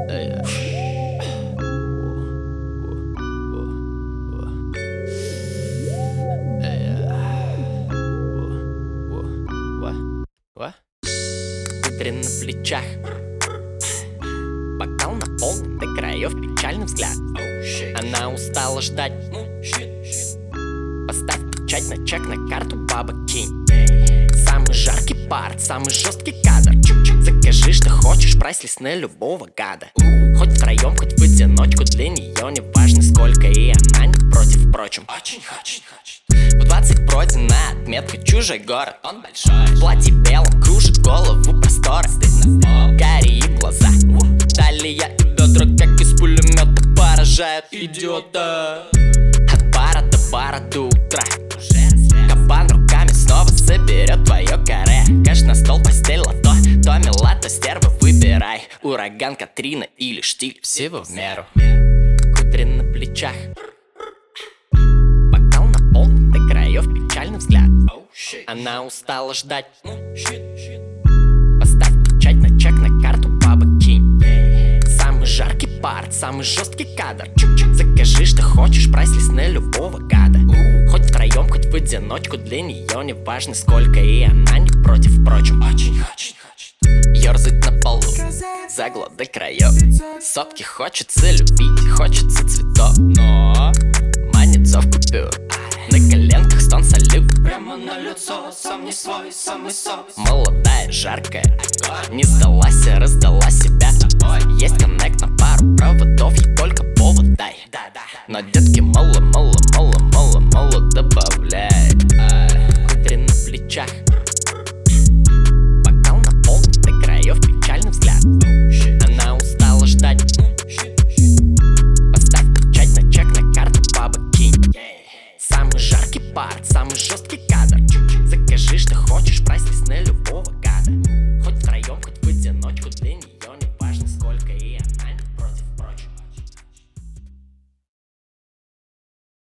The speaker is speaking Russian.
Кудри на плечах, бокал наполнен до краев, печальный взгляд. Она устала ждать. Поставь печать на чек, на карту, баба, кинь. Самый жаркий парт, самый жесткий кадр. Закажи, что хочешь, прайс-лист на любого гада. Хоть втроем, хоть в одиночку, для нее не важно сколько, и она не против, впрочем. Очень хочет. В 20 пройдена отметка, чужой город. Он большой, в платье белом, кружит голову простора. Стыдно, карие глаза, талия и бедра, как из пулемета, поражают идиота. От бара до бара до утра. Кабан руками снова соберет твое каре. Кэш на стол, постель, лото, то мила, то стерва, выбирай. Ураган, Катрина или штиль, всего в меру. Кудри на плечах, бокал наполнен до краев, печальный взгляд. Она устала ждать. Поставь печать на чек, на карту, баба, кинь. Самый жаркий парт, самый жесткий кадр. Закажи, что хочешь, прайс-лист на любого гада. Хоть втроем, хоть в одиночку, для нее не важно сколько, и она не против, впрочем. Очень хочет. Ёрзать на полу, загло до краев. Сотки хочется любить, хочется цветов, но манит зов купюр. На коленках стон салют, Прямо на лицо, сам не свой, самый сок. молодая, жаркая, не сдалась, раздалась.